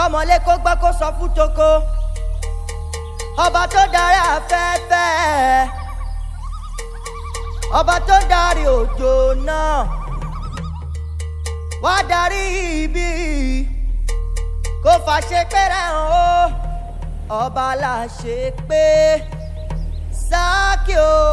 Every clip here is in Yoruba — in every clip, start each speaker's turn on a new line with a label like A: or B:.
A: kọ́mọlé kó gbọ́ kó sọ fún toko ọba tó darí afẹ́fẹ́ ọba tó darí òjò náà wá darí ibi kó fàṣẹ pẹ́rẹ́ hàn ó ọba la ṣe pé sákì o.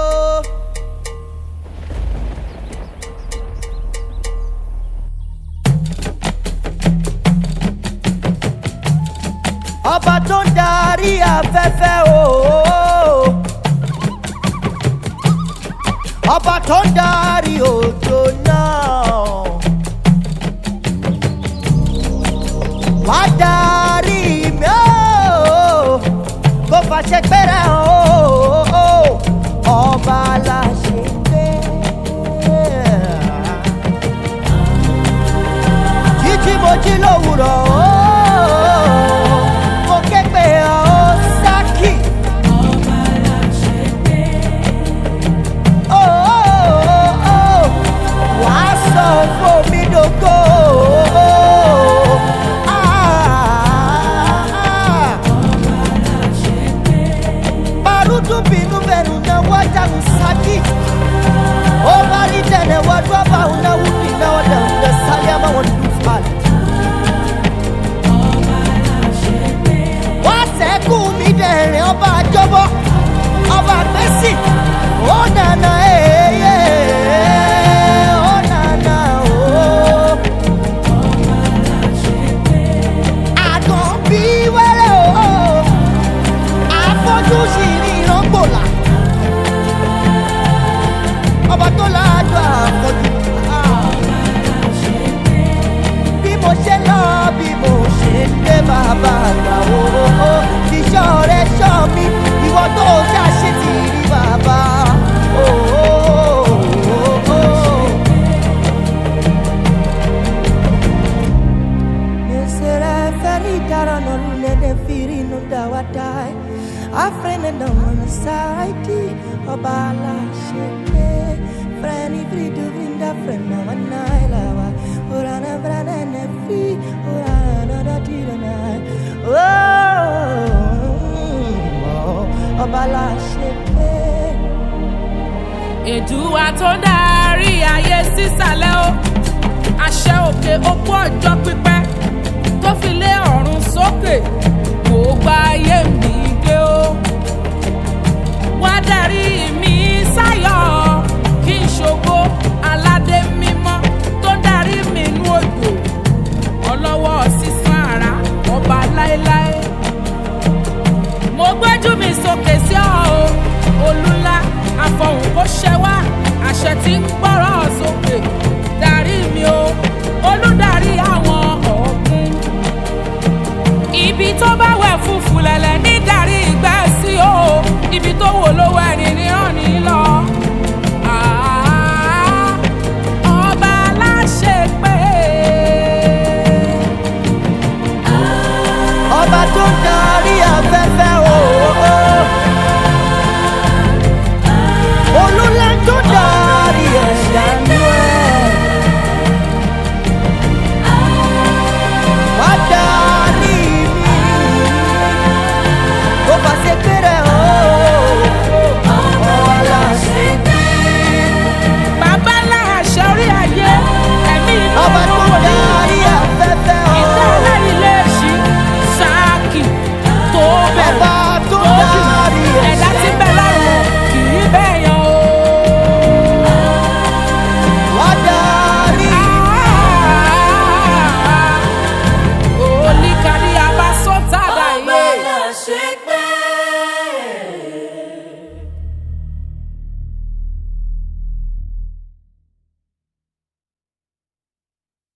A: ọba tó ń darí afẹ́fẹ́ o ọba tó ń darí òjò náà wá darí mi o kó fàṣẹ pẹ́rẹ́ hàn o ọba la ṣe pé jíjí mo jí lówùrọ̀ o. Ọba àjọbọ ọba àgbẹ̀sì ó nànà èyẹ ó nànà o. àgàn bí wẹ́rẹ́ o àfọ́jú sì ní ìrọ́gbòlà ọba tó láàjọ àfọ́jú. bí mo ṣe lọ bí mo ṣe dé bàbá àgbà o iṣẹ́ rẹ̀ ṣọ́ mi ìwọ tó ṣàṣe ti rí bàbá. Nesere feri dara nolule de firi nunda wadai afrene domana saiti obala sheke freni fridu vinda frena wanai lawa orana vrana ne fri orana da tirana ọba la ṣe pé.
B: Èdùà tó darí ayé sísàlẹ̀ o àṣẹ òkè òkú ọjọ́ pípẹ́ tó fi lé ọ̀run sókè kò gba ayé mi gbé o. wá darí mi sáyọ̀ kí n ṣògo aládé mímọ́ tó darí mi nú òjò ọlọ́wọ́ sísan àrà ọba láéláé. mo gbójú mi sókè sí ọ o olúńlá àfọ̀hùn kó ṣẹ wá àṣẹ tí ń gbọ́rọ̀ sókè darí mi o olùdarí àwọn ọ̀gbun. ibi tó bá wẹ̀ fúfú lẹ̀lẹ̀ ní darí ìgbẹ́ sí o ibi tó wò lówó ẹni ní ọ̀nì lọ. ọba aláṣẹ pé
A: ọba tó ń darí afẹ́fẹ́ o. olúńlá tó darí ẹ̀ṣẹ̀ nú ẹ̀. wá darí mi kó fàṣẹ pẹ́rẹ́ o. ọba láṣẹ pé.
B: bàbá láṣẹ orí ayé ẹ̀mí inú
A: ọba tó darí afẹ́fẹ́ o.
B: ìtẹ́lẹ̀ ilé ṣí sáàkì tó bẹ̀rẹ̀
A: ọba tó
B: tó
A: darí.